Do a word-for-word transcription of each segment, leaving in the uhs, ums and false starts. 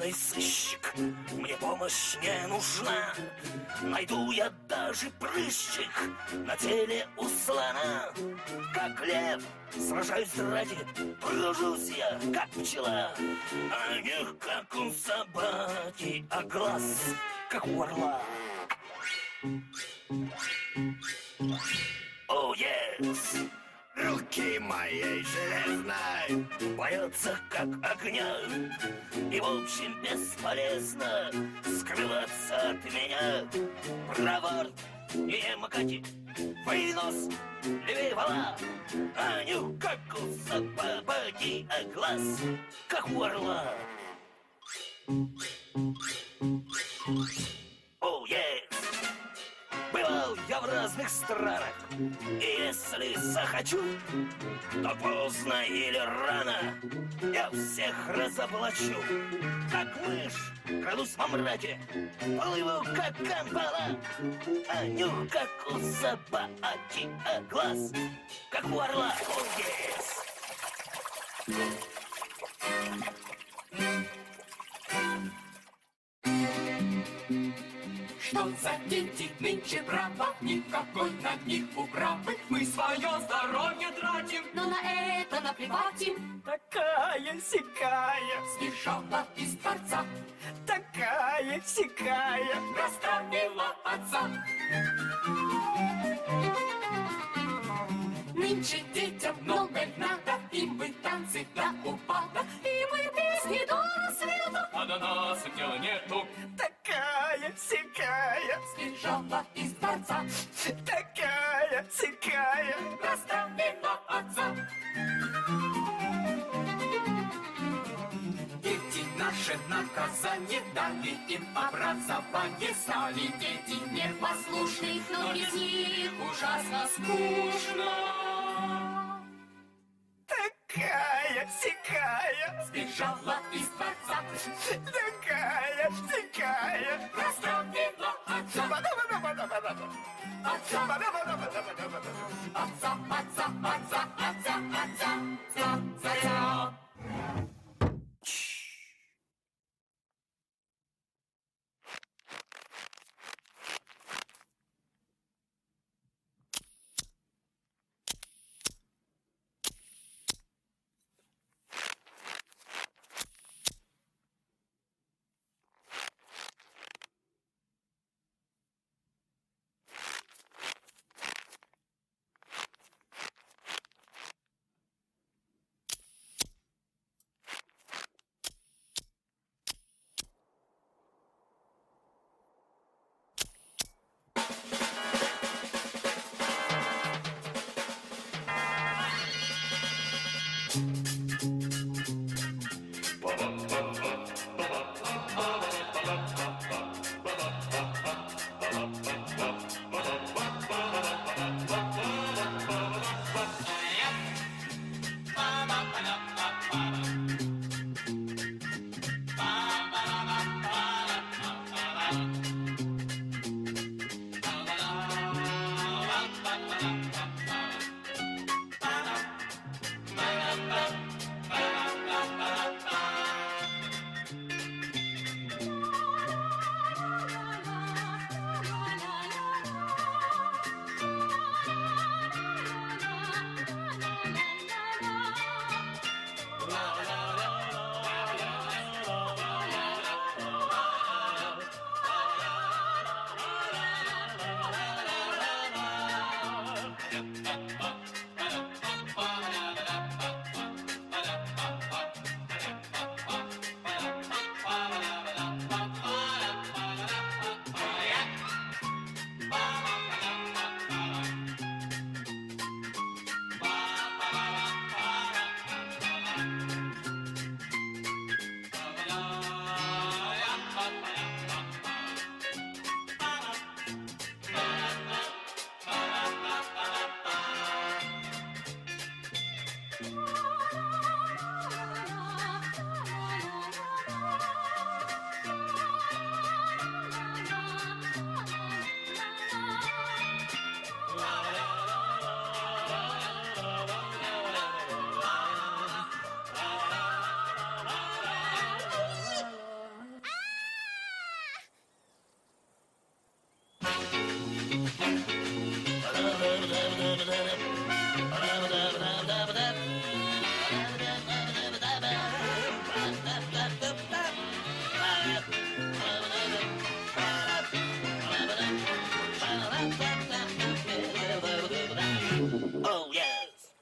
опытный сыщик, мне помощь не нужна. Найду я даже прыщик на теле у слона. Как лев, сражаюсь ради, тружусь я, как пчела. А не как у собаки, а глаз, как у орла. О, oh, yes! Руки моей железной боятся как огня. И в общем бесполезно скрываться от меня. Бравард и макати, вынос левее вала. А нюх как у собаки, а глаз как у орла. О, oh, yes! Бывал я в разных странах, и если захочу, то поздно или рано я всех разоблачу. Как мышь, крадусь во мраке, плыву как камбала. А нюх, как у собаки, а глаз, как у орла. Oh, yes! Что за дети нынче право, никакой на них управы. Мы свое здоровье тратим, но на это наплевать им. Такая-сякая сбежала из дворца, такая-сякая расстроила отца. Нынче детям много надо, им бы танцы до упада. И мы песни до рассвета, а до нас дела нету. Такая-сякая сбежала из дворца, такая-сякая расстроила отца. Дети наши наказание дали им образование. Стали дети непослушны, но без них ужасно скучно. Такая-сякая сбежала из дворца, такая-сякая расстроила отца. Отца, отца, отца, отца, отца, отца, отца, отца. Oh, yes.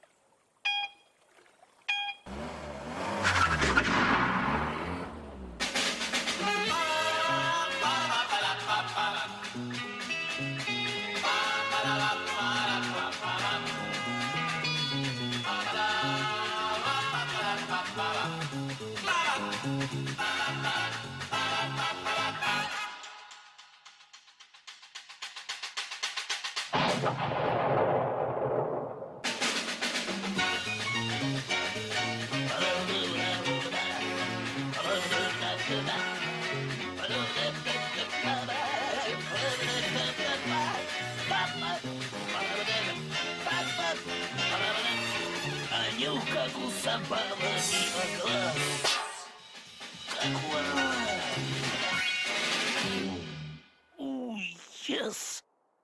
А нюх, как у собаки, и глаз, как ворона. Уй, yes.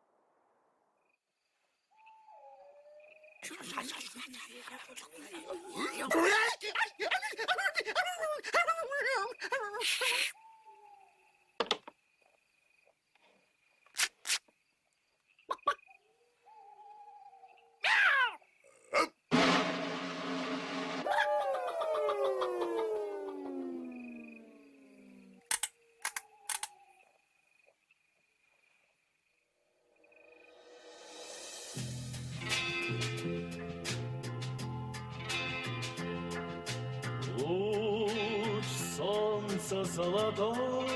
Луч солнца золотого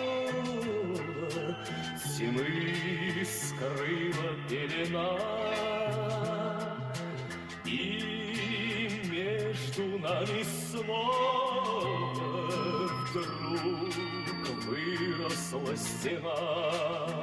тьмы скрыла пелена, и между нами снова вдруг выросла стена.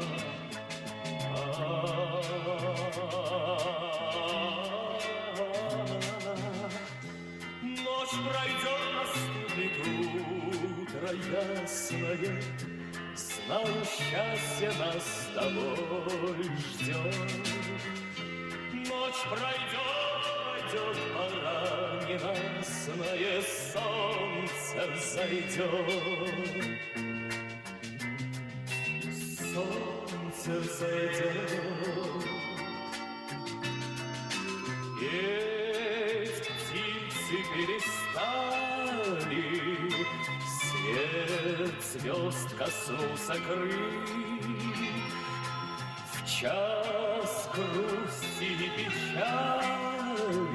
Ночь пройдет, наступит утро ясное, знаю, счастье нас с тобой ждет. Ночь пройдет, пройдет, пора ненастное, солнце взойдет. Солнце взойдет. Петь птицы перестали, свет звезд коснулся крыль. В час грусти и печали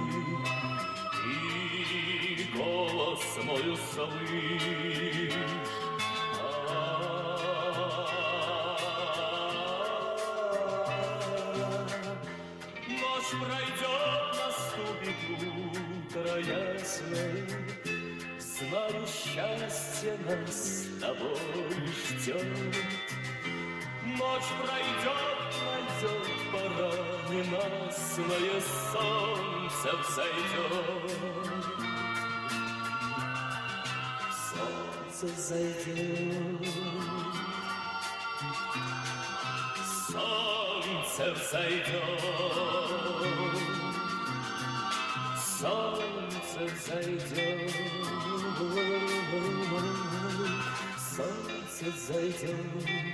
ты голос мой услышь. Ночь пройдет, наступит утро ясное, знаю, счастье нас с тобой ждет. Ночь пройдет, пройдет, пора ненастное, солнце взойдет. Солнце взойдет. Солнце взойдет. Солнце взойдет. Солнце взойдет.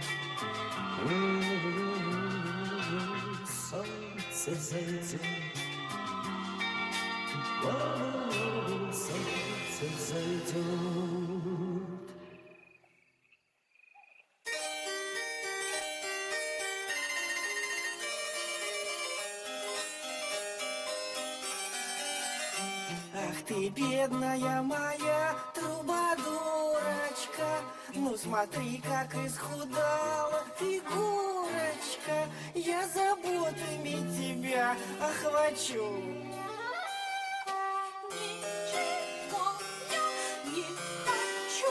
Солнце взойдет. Солнце взойдет. Ах ты, бедная моя труба-дурочка, ну смотри, как исхудала фигурочка, я заботами тебя охвачу. Ничего я не хочу.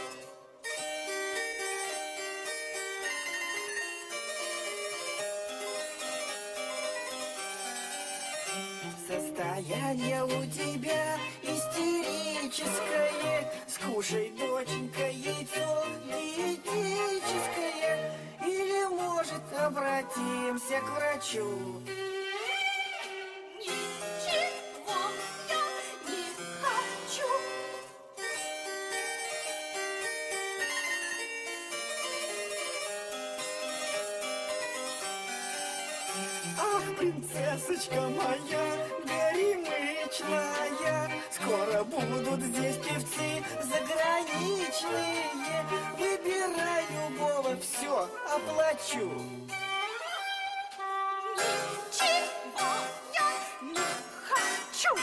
Состояние у тебя истерическое, скушай, доченька, яйцо диетическое, или, может, обратимся к врачу. Ничего я не хочу. Ах, принцессочка моя, горемычная, скоро будут здесь певцы заграничные. Выбирай любого, все оплачу. Ничего я не хочу.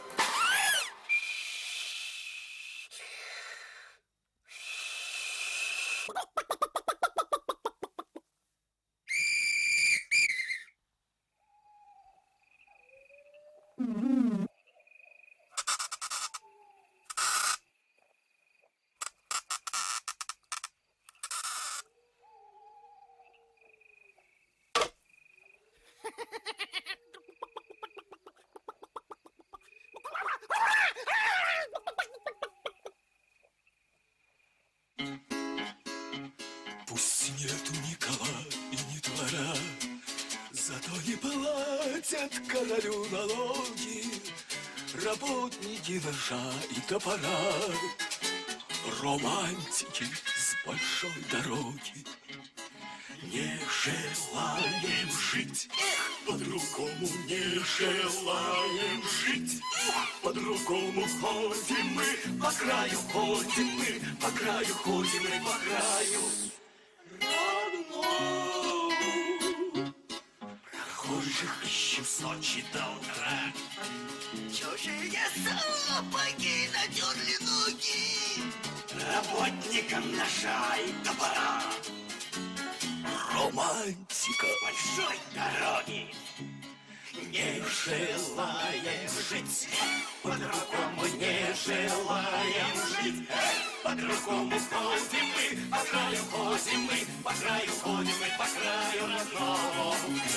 Пусть нету никого и ни двора, зато не платят королю налоги работники ножа и топора, романтики с большой дороги. Не желаем жить, по-другому не желаем жить. По-другому ходим мы, по краю ходим мы, по краю ходим мы, по краю родному. Прохожих ищем с ночи до утра. Чужие сапоги натерли ноги работникам ножа и топора. Романтика большой дороги. Не желаем жить, по-другому не желаем жить. По-другому ходим мы, по краю ходим мы, по краю ходим мы, по краю родному.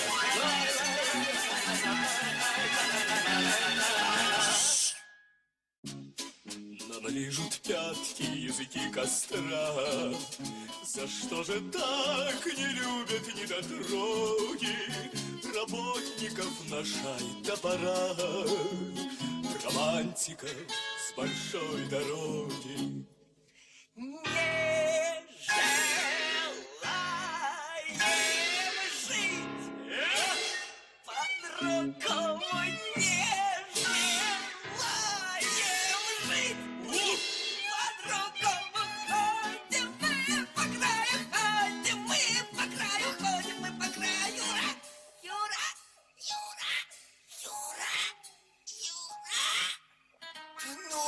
Нам лижут пятки языки костра. За что же так не любят недотроги работников ножа и топора? Романтика с большой дороги. Не желаем жить, по-другому не желаем жить. По-другому ходим мы, по краю ходим мы, по краю ходим мы, по краю. Юра, Юра, Юра, Юра. Ну,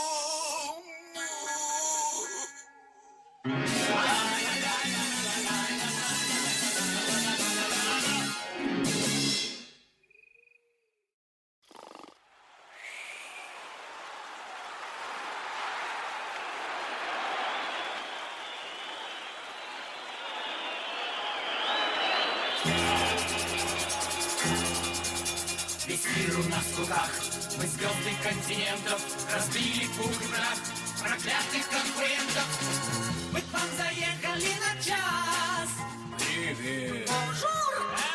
Весь мир у нас в руках, мы звезды континентов разбили в буграх проклятых конкурентов. Мы к вам заехали на час. Привет. Бонжур.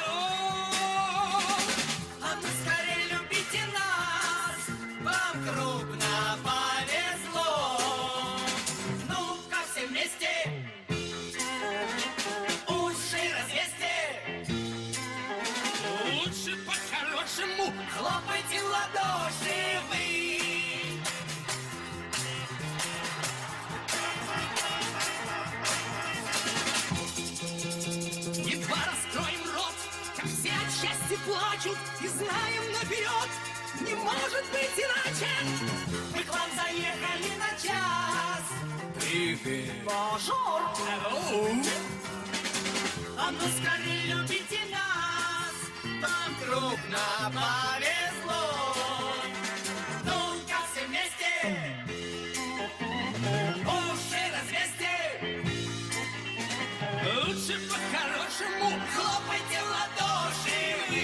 А ну скорее любите нас, вам крупно повезло. Ну-ка все вместе уши развесьте. Лучше по-хорошему хлопайте в ладоши вы. Едва раскроем рот, как все от счастья плачут, и знаем наперед, не может быть иначе. Мы к вам заехали на час. Привет. Бонжур. А ну скорее любите нас, вам крупно повезло. Ну-ка все вместе уши развесьте. Лучше по-хорошему хлопайте в ладоши вы.